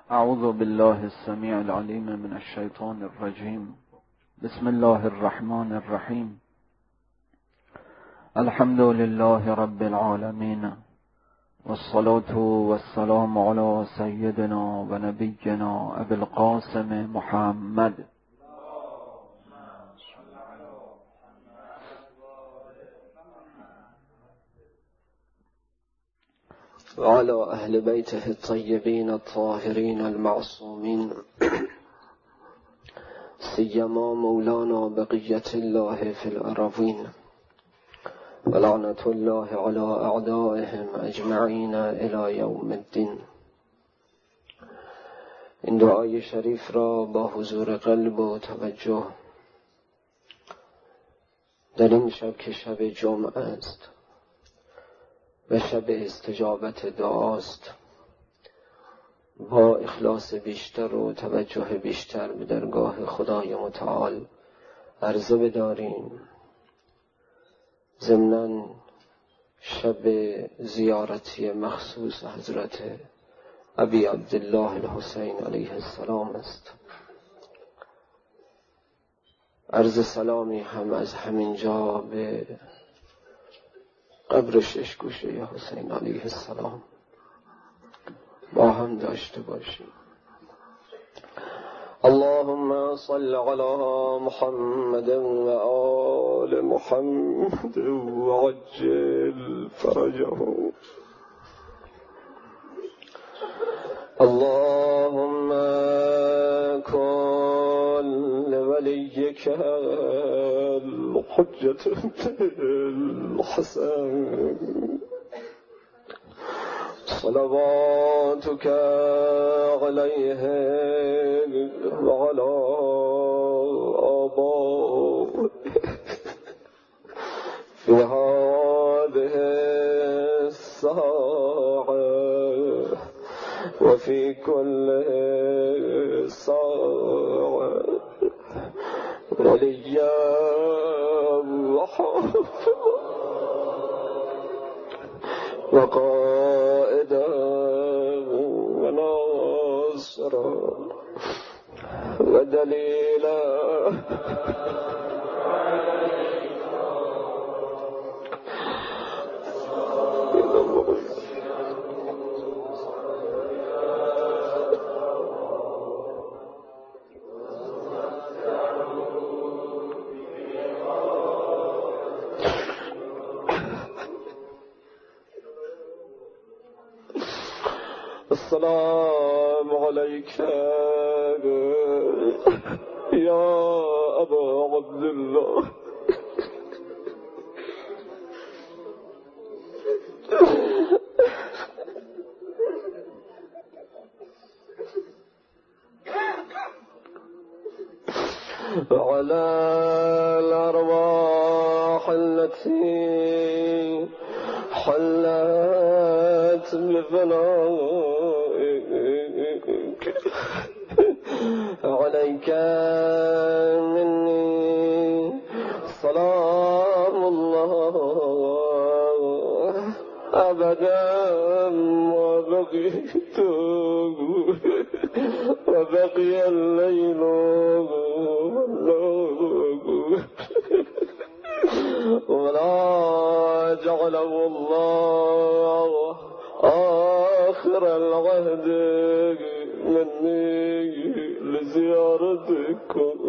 اعوذ بالله السمیع العلیم من الشیطان الرجیم. بسم الله الرحمن الرحیم. الحمد لله رب العالمین والصلاة والسلام على سیدنا و نبینا ابی القاسم محمد وعلى أهل بيته الطيبين الطاهرين المعصومين سيما مولانا بقية الله في الأرضين ولعنة الله على أعدائهم أجمعين إلى يوم الدين. این دعای شریف را با حضور قلب و توجه در این شب که شب جمعه است و شب استجابت دعاست، با اخلاص بیشتر و توجه بیشتر به درگاه خدای متعال عرضه بداریم. ضمناً شب زیارتی مخصوص حضرت ابی عبدالله الحسین علیه السلام است. عرض سلامی هم از همینجا به قبر ششگوشه حسین علیه السلام با هم داشته باشیم. اللهم صل على محمد و آل محمد و عجل فرجه. اللهم كن لوليك الحجة الحسن صلواتك عليه وعلى آبائه في هذه الساعة وفي كل ساعة وليا وحافظا وقائدا وناصرا ودليلا السلام عليك يا أبا عبد الله. وعلى الأرواح التي حلت بفنائك عليك مني سلام الله أبدا ما بقيت وبقي الليل ولا جعله الله آخر العهد مني لزيارتكم.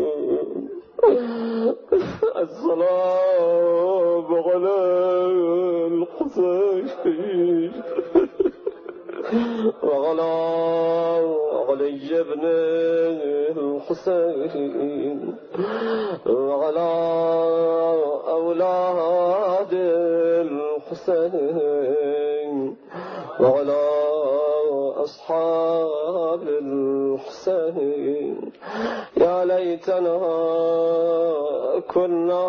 السلام على الحسين وعلى علي بن الحسين وعلى أولاد الحسين وعلى أصحاب الحسين. يا ليتنا كنا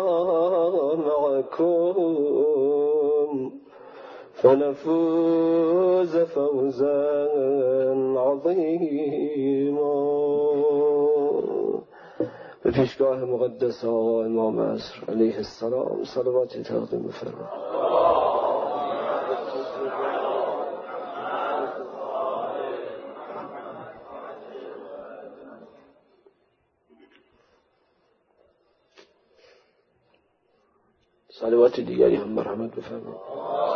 معكم فنفوز فوزا عظيما. به پیشگاه مقدس آقا امام عصر علیه السلام صلواتی تقدیم بفرمایید. صلوات دیگری هم مرحمت بفرمایید.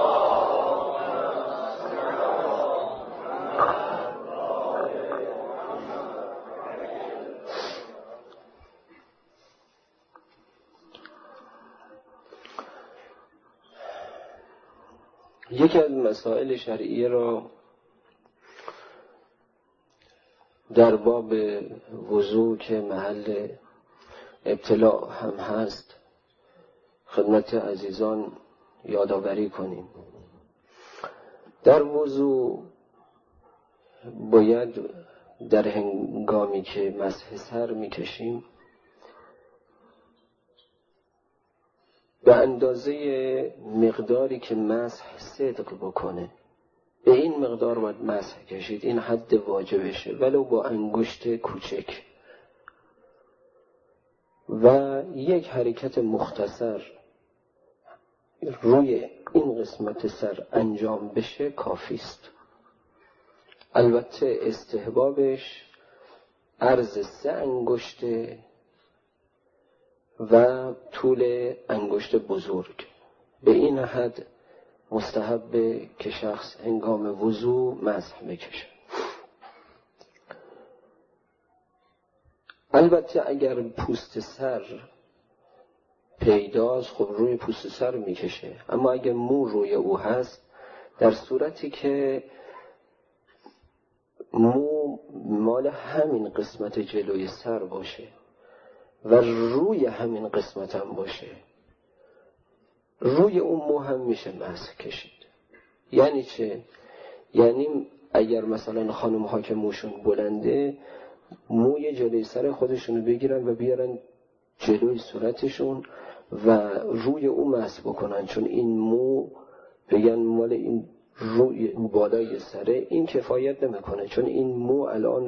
یکی از مسائل شرعیه را در باب وضو که محل ابتلاء هم هست خدمت عزیزان یادآوری کنیم. در وضو باید در هنگامی که مسح سر میکشیم به اندازه مقداری که مسح صدق بکنه به این مقدار باید مسح کشید. این حد واجبشه ولو با انگشت کوچک و یک حرکت مختصر روی این قسمت سر انجام بشه کافی است. البته استحبابش عرض 3 انگشته و طول انگشت بزرگ. به این حد مستحبه که شخص هنگام وضو مسح بکشه. البته اگر پوست سر پیداست خب روی پوست سر میکشه، اما اگر مو روی او هست در صورتی که مو مال همین قسمت جلوی سر باشه و روی همین قسمت هم باشه روی اون مو هم میشه مسح کشید. یعنی چه؟ یعنی اگر مثلا خانم ها که موشون بلنده موی جلوی سر خودشونو بگیرن و بیارن جلوی صورتشون و روی اون مسح بکنن، چون این مو بگن مال این روی بالای سره این کفایت نمیکنه، چون این مو الان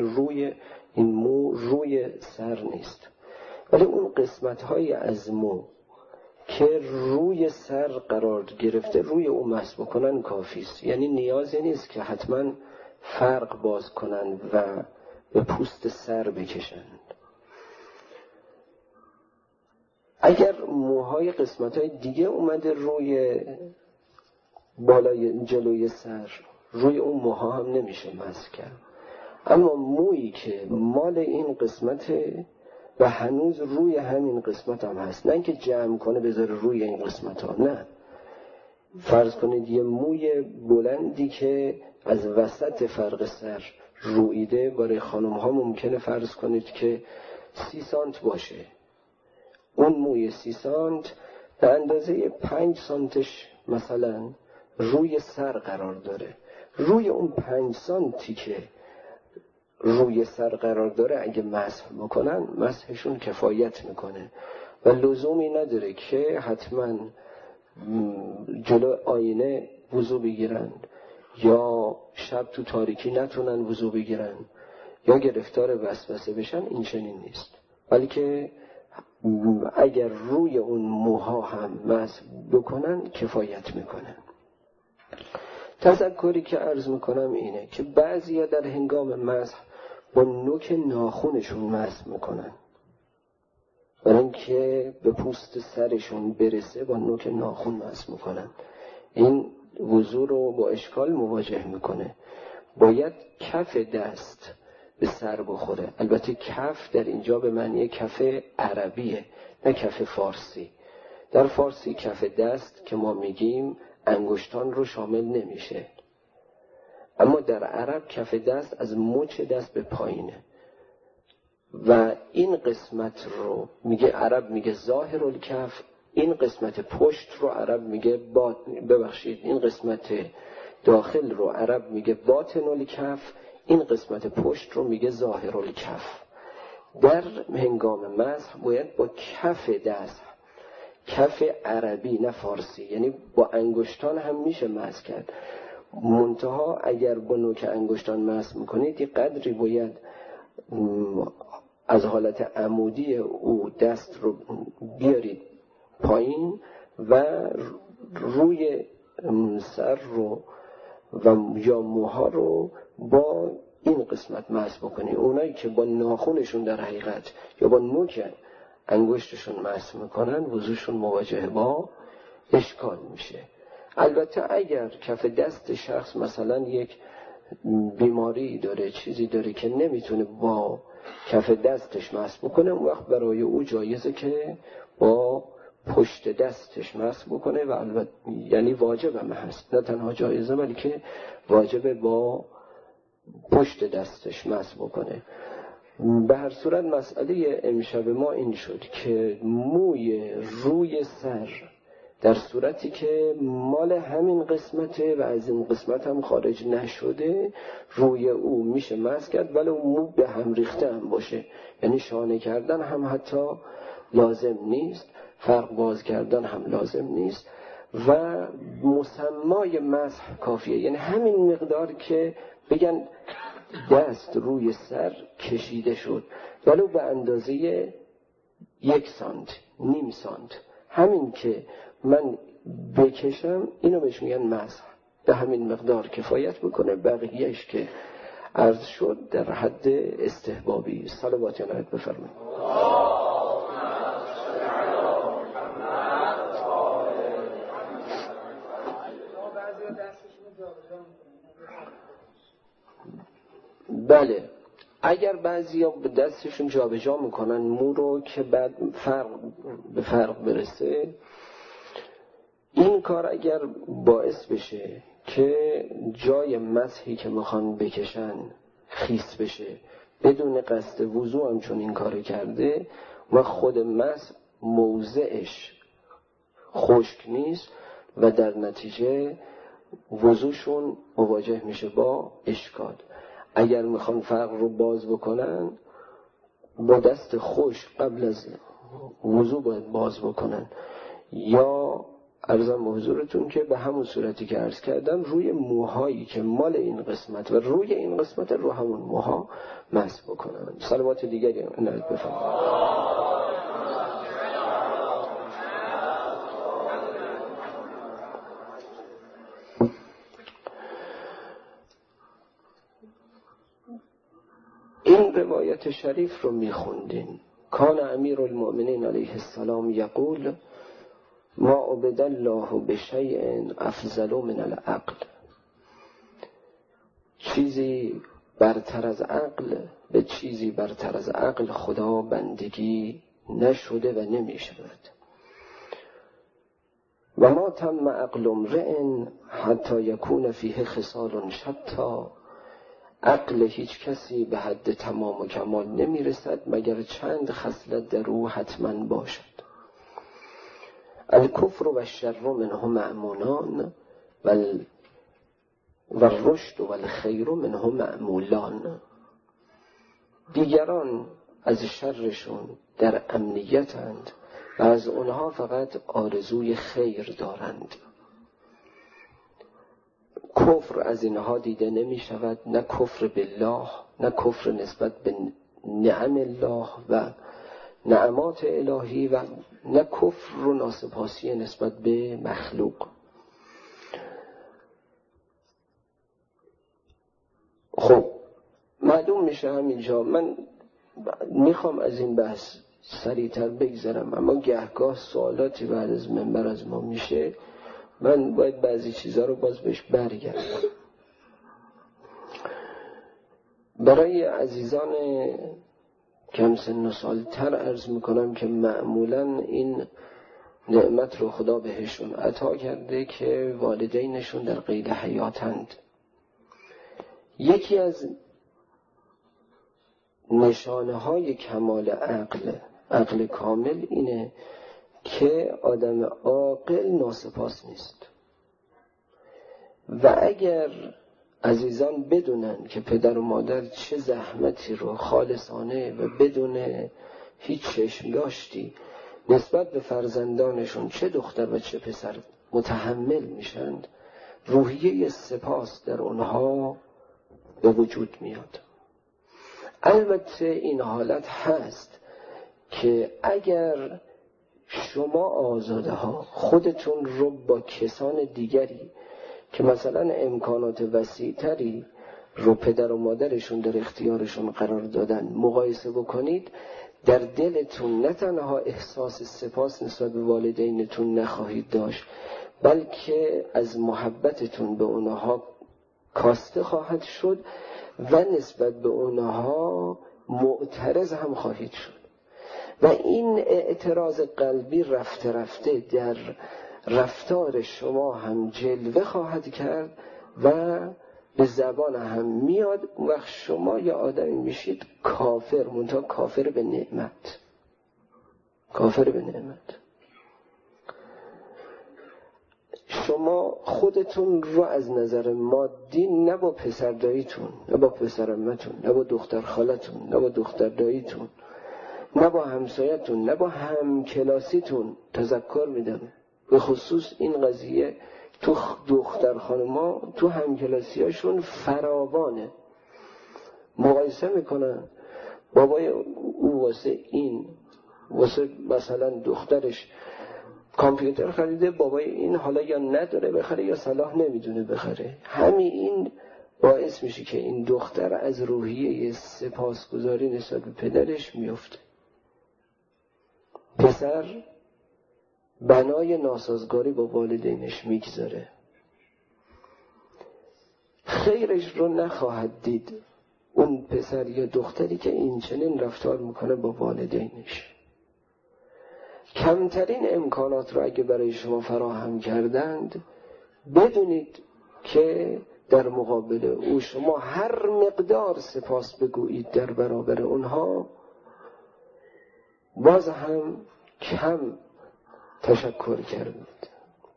روی سر نیست. ولی اون قسمت های از مو که روی سر قرار گرفته روی اون مسح بکنن کافی است. یعنی نیازی نیست که حتما فرق باز کنن و به پوست سر بکشند. اگر موهای قسمت‌های دیگه اومده روی بالای جلوی سر روی اون موها هم نمیشه مسح کرد، اما مویی که مال این قسمته و هنوز روی همین قسمت هم هست، نه اینکه جمع کنه بذاره روی این قسمت ها، نه، فرض کنید یه موی بلندی که از وسط فرق سر رویده برای خانم ها ممکنه فرض کنید که 30 سانت باشه. اون موی 30 سانت به اندازه 5 سانتش مثلا روی سر قرار داره. روی اون 5 سانتی که روی سر قرار داره اگه مسح بکنن مسحشون کفایت میکنه و لزومی نداره که حتما جلو آینه وضو بگیرن یا شب تو تاریکی نتونن وضو بگیرن یا گرفتار وسوسه بشن. این چنین نیست، بلکه اگر روی اون موها هم مسح بکنن کفایت میکنه. تذکری که عرض میکنم اینه که بعضیا در هنگام مسح با نوک ناخونشون مسح میکنن، برای اینکه به پوست سرشون برسه با نوک ناخون مسح میکنن. این وضو رو با اشکال مواجه میکنه. باید کف دست به سر بخوره. البته کف در اینجا به معنی کف عربیه نه کف فارسی. در فارسی کف دست که ما میگیم انگشتان رو شامل نمیشه، اما در عرب کف دست از مچ دست به پایینه و این قسمت رو میگه عرب میگه ظاهر الکف، این قسمت پشت رو عرب میگه این قسمت داخل رو عرب میگه باطن الکف، این قسمت پشت رو میگه ظاهر الکف. در هنگام مسح باید با کف دست، کف عربی نه فارسی، یعنی با انگشتان هم میشه مسح کرد، منتها اگر با نوک انگشتان مسح میکنید یه قدری باید از حالت عمودی او دست رو بیارید پایین و روی سر رو و یا موها رو با این قسمت مسح بکنید. اونایی که با ناخونشون در حقیقت یا با نوک انگشتشون مسح میکنن وضوشون مواجه با اشکال میشه. البته اگر کف دست شخص مثلا یک بیماری داره، چیزی داره که نمیتونه با کف دستش مسح بکنه، اون وقت برای او جایزه که با پشت دستش مسح بکنه و البته یعنی واجب هم هست، نه تنها جایزه ولی که واجبه با پشت دستش مسح بکنه. به هر صورت مسئله امشب ما این شد که موی روی سر در صورتی که مال همین قسمته و از این قسمت هم خارج نشده، روی او میشه مسح کرد ولی اون مو به هم ریخته هم باشه، یعنی شانه کردن هم حتی لازم نیست، فرق باز کردن هم لازم نیست و مسمای مسح کافیه، یعنی همین مقدار که بگن دست روی سر کشیده شد ولو به اندازه 1 سانت، نیم سانت، همین که من بکشم اینو بهش میگن مسح، به همین مقدار کفایت بکنه، بقیهش که عرض شد در حد استحبابی. صلوات عنایت بفرمایید. بله، اگر بعضیا به دستشون جابجا میکنن مو رو که بعد به فرق برسه، این کار اگر باعث بشه که جای مسحی که میخوان بکشن خیس بشه بدون قصد وضو هم چون این کار کرده و خود مسح موضعش خشک نیست و در نتیجه وضوشون مواجه میشه با اشکال. اگر میخوان فرق رو باز بکنن با دست خشک قبل از وضو باید باز بکنن، یا عرضم به حضورتون که به همون صورتی که عرض کردم روی موهایی که مال این قسمت و روی این قسمت رو همون موها مسح بکنن. صلوات دیگری عنایت بفرمایید. این روایت شریف رو میخوندین. کان امیر المؤمنین علیه السلام یقول ما عبد الله بشیء افضل من العقل. چیزی برتر از عقل، به چیزی برتر از عقل خدا بندگی نشده و نمی شود. و ما تم عقل امرئ حتی یکون فیه خصال شتا. عقل هیچ کسی به حد تمام و کمال نمی رسد مگر چند خصلت در او حتما باشد. الکفر و الشر منه مأمونان و الرشد و الخیر منه مأمولان. دیگران از شرشون در امنیتند و از اونها فقط آرزوی خیر دارند. کفر از اینها دیده نمی شود، نه کفر بالله، نه کفر نسبت به نعم الله و نعمات الهی و نه کفر و ناسپاسی نسبت به مخلوق. خب معلوم میشه همینجا، من میخوام از این بحث سریعتر بگذرم، اما گهگاه سوالاتی بعد از منبر از ما میشه، من باید بعضی چیزها رو باز بهش برگردم. برای عزیزان کم سن و سالتر عرض میکنم که معمولا این نعمت رو خدا بهشون عطا کرده که والدینشون در قید حیاتند. یکی از نشانه های کمال عقل کامل اینه که آدم عاقل ناسپاس نیست. و اگر عزیزان بدونن که پدر و مادر چه زحمتی رو خالصانه و بدون هیچ چشم داشتی نسبت به فرزندانشون چه دختر و چه پسر متحمل میشن، روحیه سپاس در اونها به وجود میاد. البته این حالت هست که اگر شما آزاده ها خودتون رو با کسان دیگری که مثلا امکانات وسیع‌تری رو پدر و مادرشون در اختیارشون قرار دادن مقایسه بکنید، در دلتون نه تنها احساس سپاس نسبت به والدینتون نخواهید داشت، بلکه از محبتتون به اونها کاسته خواهد شد و نسبت به اونها معترض هم خواهید شد. و این اعتراض قلبی رفته رفته در رفتار شما هم جلوه خواهد کرد و به زبان هم میاد. اون وقت شما یه آدمی میشید کافر، منتها کافر به نعمت. کافر به نعمت. شما خودتون رو از نظر مادی نه با پسر داییتون، نه با پسر عمتون، نه با دختر خالتون، نه با دختر داییتون، نه با همسایتون، نه با همکلاسیتون تذکر میدم. به خصوص این قضیه تو دختر خانما تو همکلاسیاشون فراوانه. مقایسه میکنن بابای او واسه مثلا دخترش کامپیوتر خریده، بابای این حالا یا نداره بخره یا صلاح نمیدونه بخره. همین این باعث میشه که این دختر از روحیه سپاسگزاری نسبت به پدرش میفته. پسر بنای ناسازگاری با والدینش میگذاره، خیرش رو نخواهد دید اون پسر یا دختری که این چنین رفتار میکنه با والدینش. کمترین امکانات رو اگه برای شما فراهم کردند، بدونید که در مقابل او شما هر مقدار سپاس بگویید در برابر اونها، باز هم کم تشکر کردید.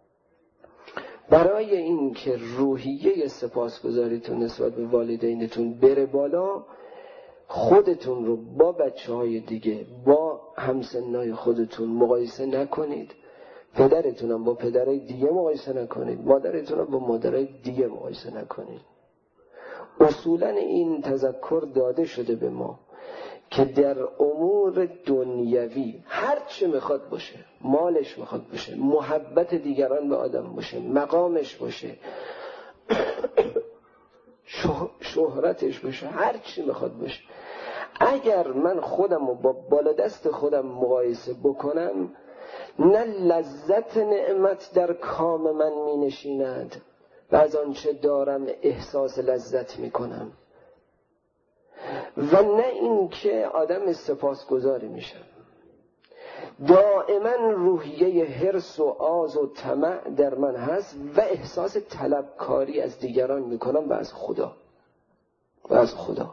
برای این که روحیه سپاسگزاریتون نسبت به والدینتون بره بالا، خودتون رو با بچه‌های دیگه، با همسنای خودتون مقایسه نکنید. پدرتون هم با پدرای دیگه مقایسه نکنید، مادرتون هم با مادرای دیگه مقایسه نکنید. اصولاً این تذکر داده شده به ما که در امور دنیوی هر چه میخواد باشه، مالش میخواد باشه، محبت دیگران به آدم باشه، مقامش باشه، شهرتش باشه، هر چی میخواد باشه، اگر من خودم رو با بالادست خودم مقایسه بکنم، نه لذت نعمت در کام من می نشیند و از آنچه دارم احساس لذت می کنم، و نه این که آدم سپاسگزاری میشم. دائما روحیه حرص و آز و طمع در من هست و احساس طلبکاری از دیگران میکنم و از خدا.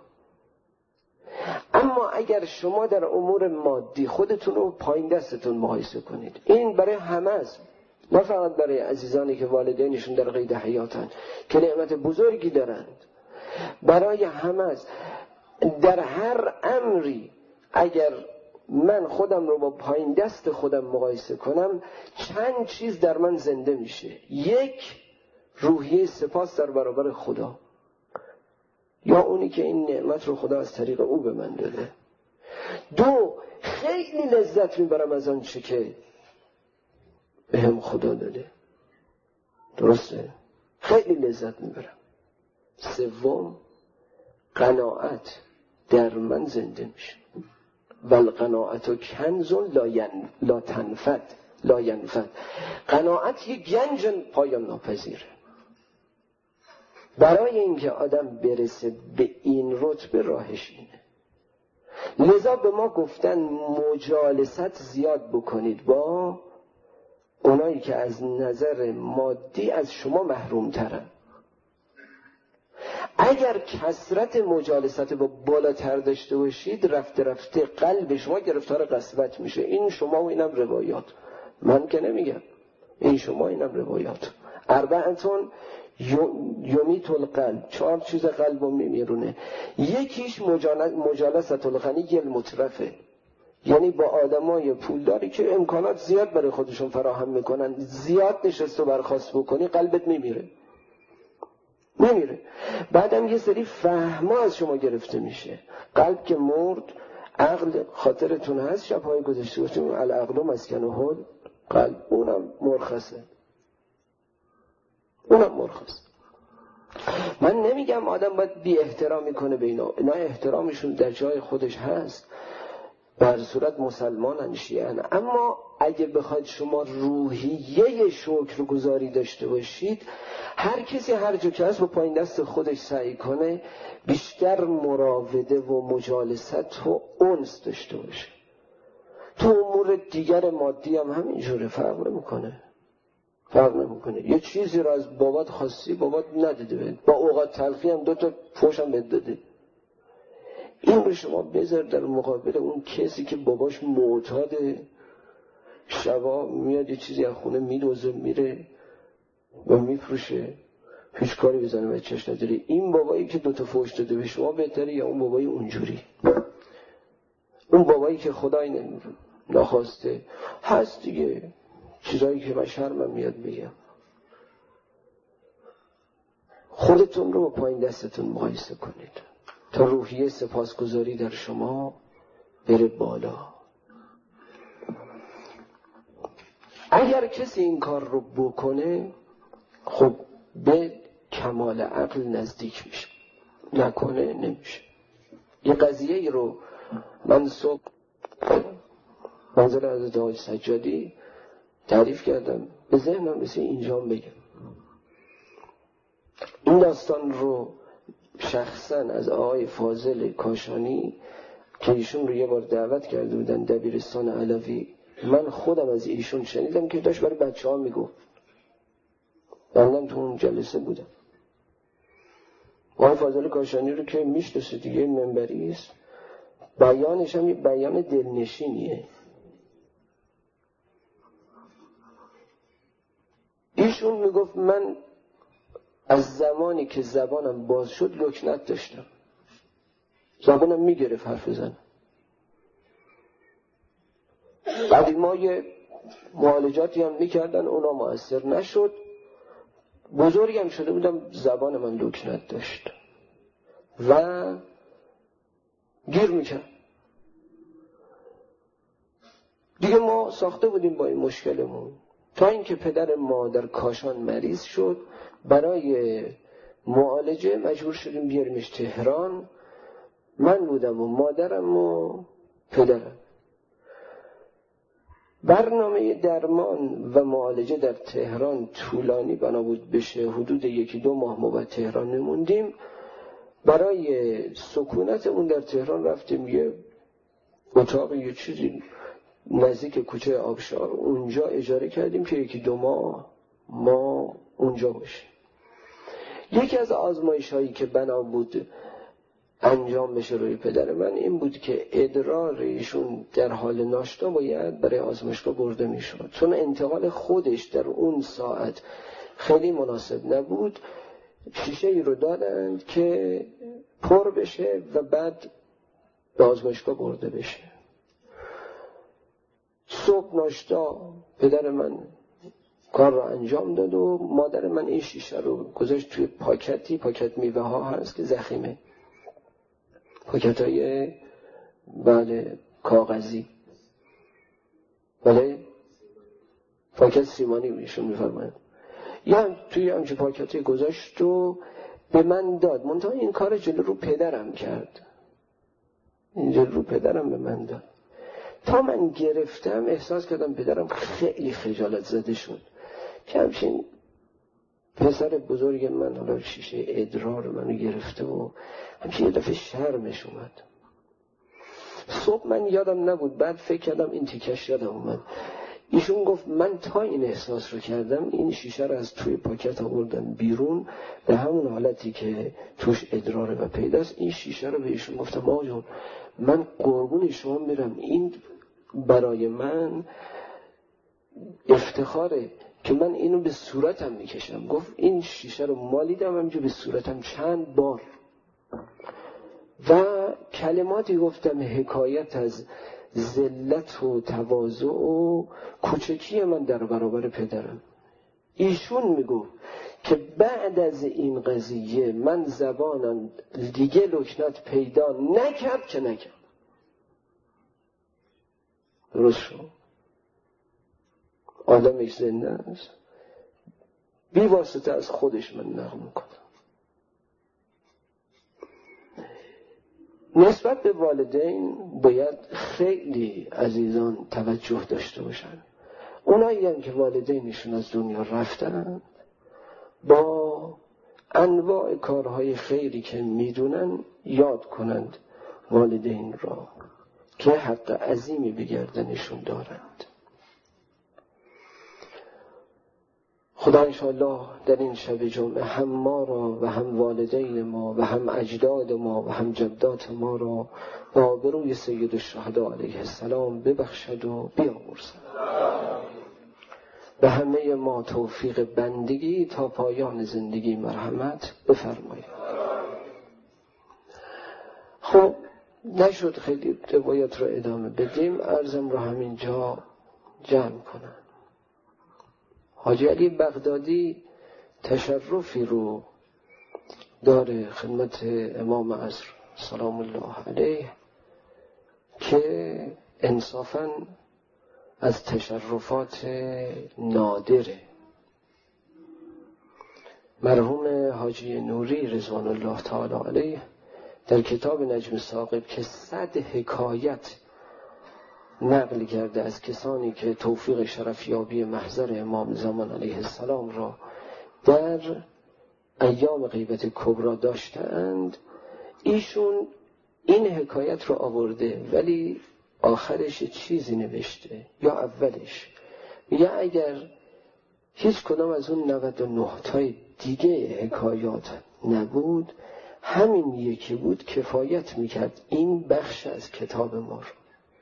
اما اگر شما در امور مادی خودتون رو پایین دستتون مقایسه کنید، این برای همه است، نه فقط برای عزیزانی که والدینشون در قید حیاتن که نعمت بزرگی دارند، برای همه است. در هر امری اگر من خودم رو با پایین دست خودم مقایسه کنم، چند چیز در من زنده میشه. یک، روحیه سپاس در برابر خدا، یا اونی که این نعمت رو خدا از طریق او به من داده. دو، خیلی لذت میبرم از آن چه که به هم خدا داده. درسته؟ خیلی لذت میبرم. سوم، قناعت در من زنده میشه. والقناعت کنز لا ینفد. قناعت یک گنج پایان ناپذیره. برای اینکه آدم برسه به این رتبه راهش اینه. لذا به ما گفتن مجالست زیاد بکنید با اونایی که از نظر مادی از شما محروم ترن. اگر کثرت مجالست با بالاتر داشته باشید، رفته رفته قلب شما گرفتار قسوت میشه. این شما و اینم روایات، من که نمیگم، این شما اینم روایات. اربعتون یمیت القلب، 4 چیز قلب رو میمیرونه. یکیش مجالست الغنی المترفه، یعنی با آدمای پولداری که امکانات زیاد برای خودشون فراهم میکنن، زیاد نشست و برخاست بکنی قلبت میمیره. بعدم یه سری فهم‌ها از شما گرفته میشه. قلب که مرد، عقل خاطرتون هست شب‌های گذشته گفتیم العقل مسکنه قلب، اونم مرخصه. من نمیگم آدم باید بی احترامی کنه به اینا احترامشون در جای خودش هست، به هر صورت مسلمانن، شیعن. اما اگه بخواید شما روحیه شکرگزاری داشته باشید، هر کسی هر جا که هست با پایین دست خودش سعی کنه بیشتر مراوده و مجالست و انس داشته باشه. تو امور دیگر مادی هم همینجوره، فرق نمیکنه. یه چیزی رو از بابات خواستی، بابات نداده بهت، با اوقات تلخی هم 2 فوش هم بهت داده. این رو شما بذار در مقابل اون کسی که باباش معتاده، شبا میاد یه چیزی از خونه میدوزه میره و میفروشه، هیچ کاری بزنه بچهش نداره. این بابایی که 2 فوش داده به شما بهتره یا اون بابای اونجوری؟ اون بابایی که خدای نخواسته هست دیگه، چیزایی که من شرمم میاد بگم. خودتون رو با پایین دستتون مقایسه کنید تا روحیه سپاسگزاری در شما بره بالا. اگر کسی این کار رو بکنه، خب به کمال عقل نزدیک میشه، نکنه نمیشه. یه قضیه رو من صبح منظر حضرت آقای سجادی تعریف کردم، به ذهنم مثل اینجا بگم. این داستان رو شخصا از آقای فاضل کاشانی که ایشون رو یه بار دعوت کرده بودن دبیرستان علوی، من خودم از ایشون شنیدم که داشت برای بچه ها میگفت. من تو اون جلسه بودم. آقای فاضل کاشانی رو که میشناسه دیگه، منبری است، بیانش هم یه بیان دلنشینیه. ایشون میگفت من از زمانی که زبانم باز شد لکنت داشتم، زبانم میگرفت حرف بزنم. بعدی ما یه معالجاتی هم میکردن، اونا مؤثر نشد، بزرگی هم شده بودم، زبان من لکنت داشت و گیر میکرد. دیگه ما ساخته بودیم با این مشکلمون، تا اینکه پدر ما در کاشان مریض شد، برای معالجه مجبور شدیم بیاریمش تهران. من بودم و مادرم و پدرم. برنامه درمان و معالجه در تهران طولانی بنا بود بشه، حدود 1-2 ماه ما باید تهران نموندیم. برای سکونت اون در تهران رفتیم یه اتاق یه چیزی نزدیک کوچه آبشار اونجا اجاره کردیم که 1-2 ماه ما اونجا باشیم. یکی از آزمایش هایی که بنا بود انجام بشه روی پدر من این بود که ادرار ایشون در حال ناشتا باید برای آزمایشگاه برده میشد، چون انتقال خودش در اون ساعت خیلی مناسب نبود. شیشه ای رو دادند که پر بشه و بعد به آزمایشگاه برده بشه. صبح ناشتا پدر من کار رو انجام داد و مادر من این شیشه رو گذاشت توی پاکتی، پاکت میوه ها هست که ضخیمه، پاکت های بله کاغذی، بله پاکت سیمانی میشون میفرماید، یا توی همچه پاکتی گذاشت و به من داد. منتها این کار جلو رو پدرم کرد، این جلو رو پدرم به من داد. تا من گرفتم احساس کردم پدرم خیلی خجالت زده شد که همچین پسر بزرگ من حالا شیشه ادرار منو گرفته و همچین یه دفعه شرمش اومد. صبح من یادم نبود، بعد فکر کردم این تیکش یادم اومد. ایشون گفت من تا این احساس رو کردم این شیشه رو از توی پاکت آوردن بیرون به همون حالتی که توش ادراره و پیداست. این شیشه رو به ایشون گفتم آقا جون من قربون شما میرم، این برای من افتخاره که من اینو به صورتم میکشم. گفت این شیشه رو مالیدم همینجور به صورتم چند بار و کلماتی گفتم حکایت از ذلت و تواضع و کوچکی من در برابر پدرم. ایشون میگفت که بعد از این قضیه من زبانم دیگه لکنت پیدا نکرد که نکرد. درست شد؟ آدمش زنده است، بی واسطه از خودش من نقل میکنم. نسبت به والدین باید خیلی عزیزان توجه داشته باشن. اونایی هم که والدینشون از دنیا رفتن با انواع کارهای خیری که میدونن یاد کنند والدین را که حق عظیمی به گردنشون دارند. خدا انشاءالله در این شب جمعه هم ما را و هم والدین ما و هم اجداد ما و هم جدات ما را به آبروی سید الشهدا علیه السلام ببخشد و بیامرزد. به همه ما توفیق بندگی تا پایان زندگی مرحمت بفرمایید. خب نشد خیلی روایت رو ادامه بدیم، عرضم رو همینجا جمع کنم. حاجی علی بغدادی تشرفی رو داره خدمت امام عصر سلام الله علیه که انصافاً از تشرفات نادره. مرحوم حاجی نوری رضوان الله تعالی علیه در کتاب نجم ثاقب که 100 حکایت نقل کرده از کسانی که توفیق شرفیابی محضر امام زمان علیه السلام را در ایام غیبت کبری داشتند، ایشون این حکایت رو آورده ولی آخرش چیزی نوشته یا اولش یا اگر هیچ کدام از اون 99 تای دیگه حکایات نبود، همین یکی بود کفایت میکرد این بخش از کتاب ما رو.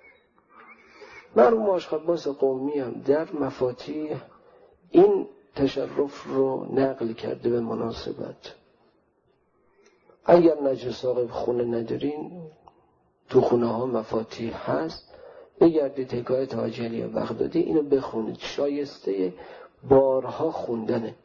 مرحوم آشخباس قومی هم در مفاتیح این تشرف رو نقل کرده به مناسبت. اگر نجم ثاقب خونه ندارین، تو خونه ها مفاتیح هست، بگردید حکایت حاجی علی بغدادی اینو بخونید، شایسته بارها خوندنه.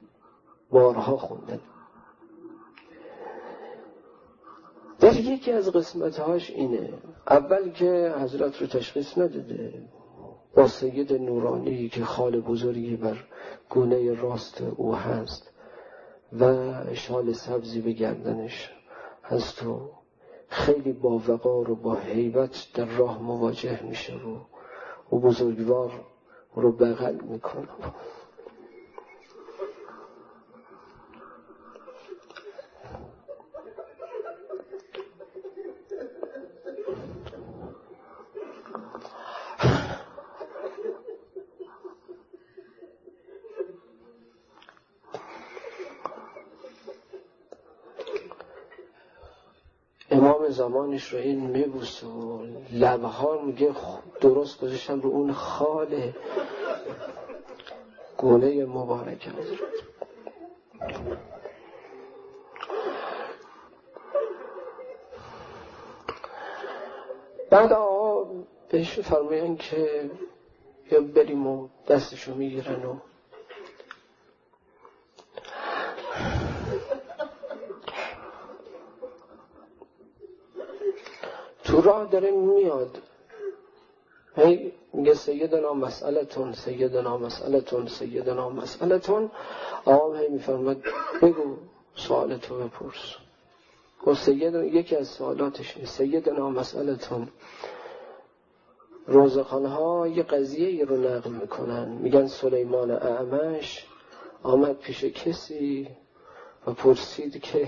در یکی از قسمتهاش اینه، اول که حضرت رو تشخیص نداده، با سید نورانی که خال بزرگی بر گونه راست او هست و شال سبزی به گردنش هست و خیلی با وقار و با هیبت در راه مواجه میشه و بزرگوار رو بغل میکنه. امام زمانش رو این میبوسه و لبها میگه درست گذاشتم رو اون خال گونه مبارک حضرت. بعد آقا بهش فرماین که یا بریم و دستشو میگیرن و تو راه داره میاد، هی میگه سیدنا مسئلتون سیدنا مسئلتون سیدنا مسئلتون. آقا هی میفرماد بگو سوالتو بپرس. و یکی از سوالاتش اینه سیدنا مسئلتون. روزخانها یه قضیه رو نقل میکنن، میگن سلیمان اعمش آمد پیش کسی و پرسید که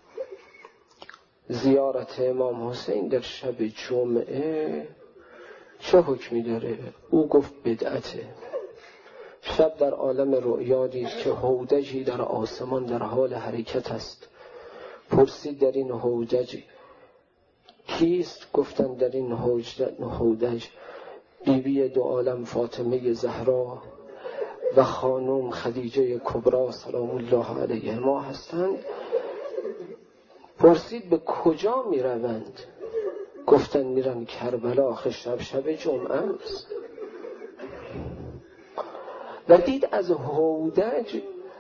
زیارت امام حسین در شب جمعه چه حکمی داره؟ او گفت بدعته. شب در عالم رؤیا دید که هودجی در آسمان در حال حرکت است. پرسید در این هودج کیست؟ گفتن در این هودج بیبی دو عالم فاطمه زهرا و خانم خدیجه کبری سلام الله علیهما هستند. پرسید به کجا می روند؟ گفتن میرن کربلا، آخه شب جمعه است. و دید از هودج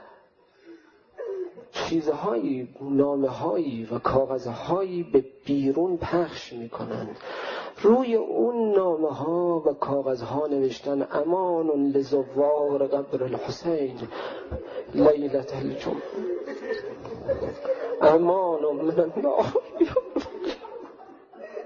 چیزهایی، نامه‌هایی و کاغذهایی به بیرون پخش میکنند. روی اون نامه‌ها و کاغذها نوشتن امان لزوار قبر الحسین لیلة الجمعه، امان من النار.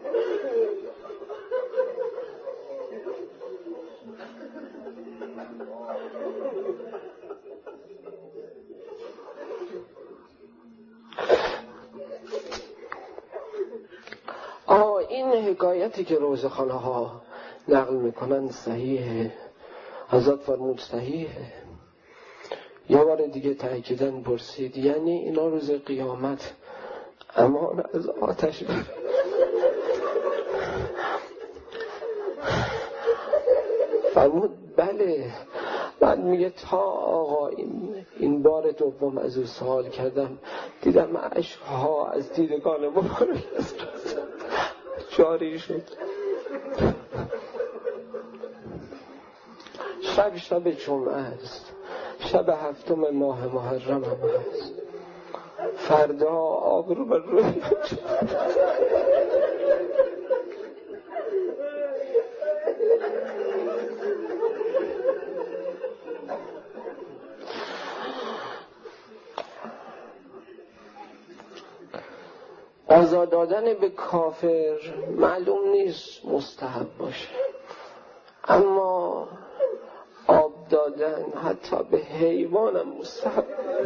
این حکایتی که روزخانه ها نقل میکنن صحیحه، حضرت فرمود صحیحه. یه بار دیگه تأکیداً پرسید یعنی اینا روز قیامت امان از آتش فرمود بله. بعد میگه تا آقا این بار دوم از او سوال کردم دیدم اشک‌ها از دیدگان مبارک جاری شد. شب جمعه است، شب 7 ماه محرم هم هست. فردا آب رو بر روی آزاد دادن به کافر معلوم نیست مستحب باشه، اما آب دادن حتی به حیوانم مستحب.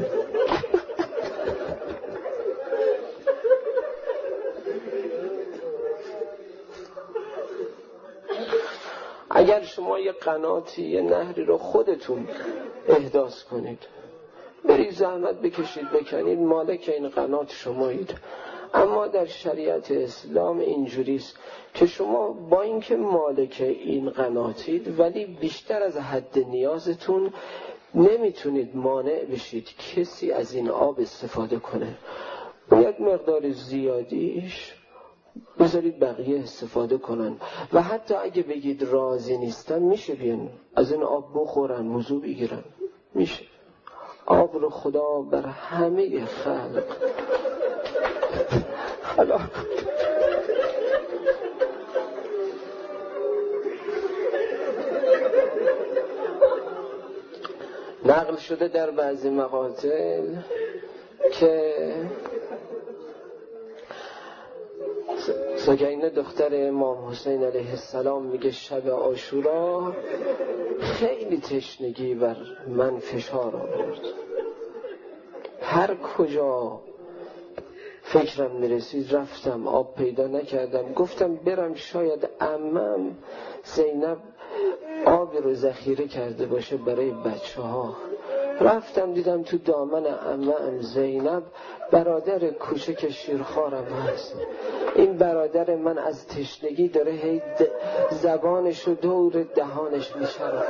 اگر شما یه قناتی یه نهری رو خودتون احداث کنید، برید زحمت بکشید بکنید، مالک این قنات شمایید. اما در شریعت اسلام اینجوریست که شما با اینکه مالک این قناتید ولی بیشتر از حد نیازتون نمیتونید مانع بشید کسی از این آب استفاده کنه. باید مقدار زیادیش بذارید بقیه استفاده کنن و حتی اگه بگید راضی نیستن میشه بیان از این آب بخورن، وضو بگیرن، میشه. آب رو خدا بر همه خلق نقل شده در بعضی مقاطع که سگینه دختر امام حسین علیه السلام میگه شب عاشورا خیلی تشنگی بر من فشار آورد، هر کجا فکرم میرسید رفتم، آب پیدا نکردم، گفتم برم شاید عمم زینب آبی رو ذخیره کرده باشه برای بچه ها. رفتم دیدم تو دامن عمم زینب برادر کوچک شیرخوارم هست. این برادر من از تشنگی داره هی زبانش رو دور دهانش میشره،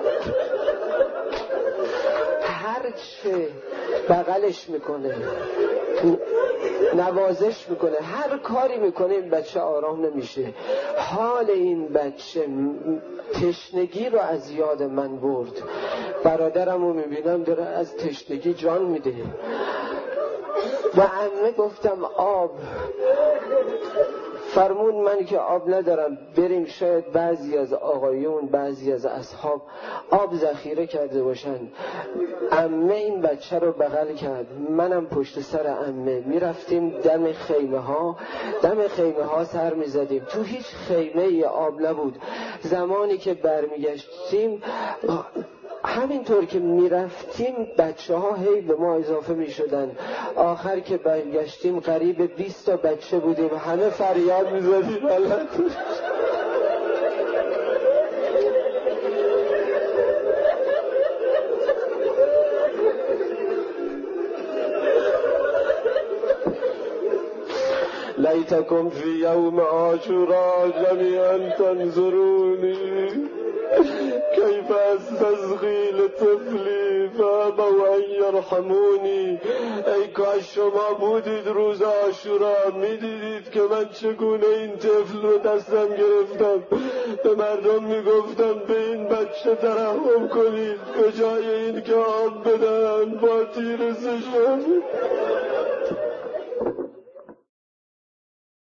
هرچه بغلش میکنه نوازش میکنه، هر کاری میکنه این بچه آرام نمیشه. حال این بچه تشنگی رو از یاد من برد. برادرم رو میبینم داره از تشنگی جان میده. و عمه گفتم آب، فرمود من که آب ندارم، بریم شاید بعضی از آقایون بعضی از اصحاب آب ذخیره کرده باشن. عمه این بچه رو بغل کرد، منم پشت سر عمه میرفتیم دم خیمه ها سر میزدیم. تو هیچ خیمه آب نبود. زمانی که برمیگشتیم همینطور که میرفتیم بچه ها هی به ما اضافه میشدن. آخر که برگشتیم قریب 20 تا بچه بودیم، همه فریاد میزدیم لیتکم فی یوم عاشورا جمیعا تنظرونی کیف استسقی لطفلی فابوا ان یرحمونی. ای کاش شما بودید روز عاشورا میدیدید که من چگونه این طفل رو دستم گرفتم، به مردم میگفتم به این بچه ترحم کنید، به جای این که آب بدن با تیر سشم